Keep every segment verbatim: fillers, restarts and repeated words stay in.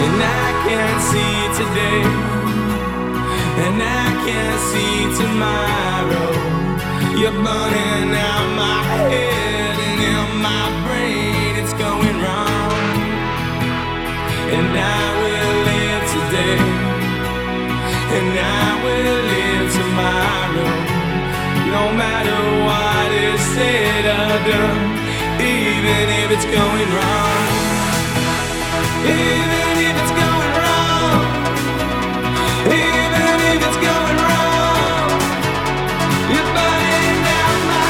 and I can't see today, and I can't see tomorrow. You're burning out my head and in my brain it's going wrong. And I will live today, and I will live tomorrow, no matter what is said or done, even if it's going wrong. Even if it's going wrong, even if it's going wrong, you're burning down my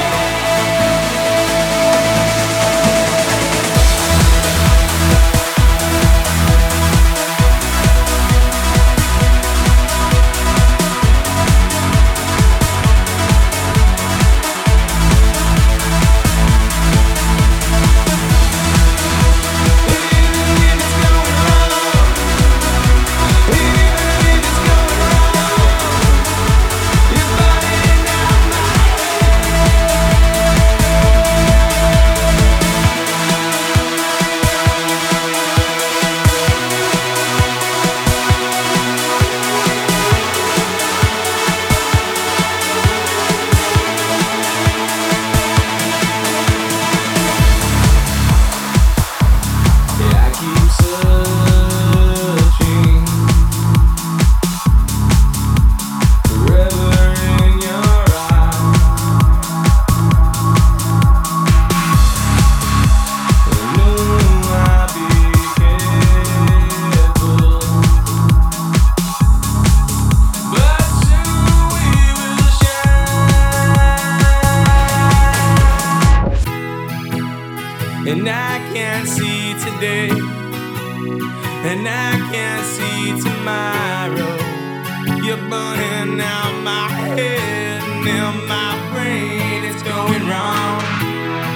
and I can't see today, and I can't see tomorrow. You're burning out my head and in my brain it's going wrong.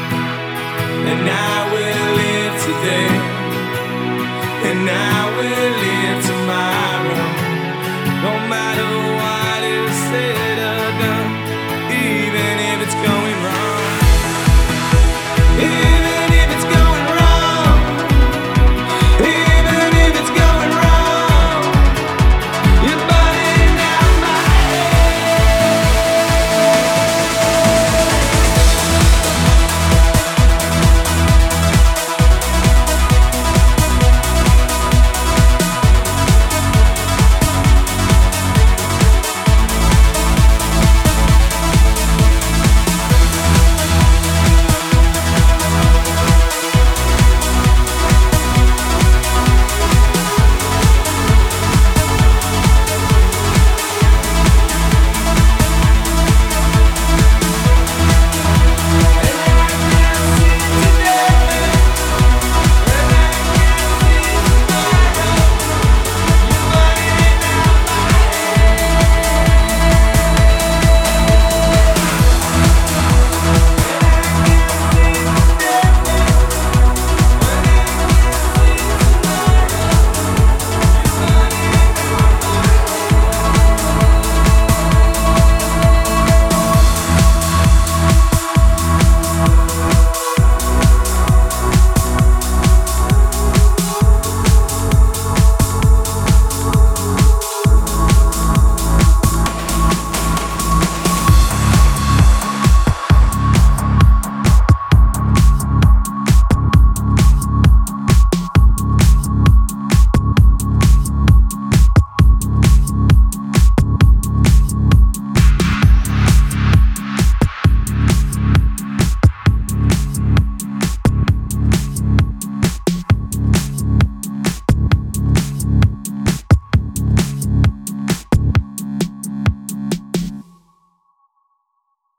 And I will live today, and I will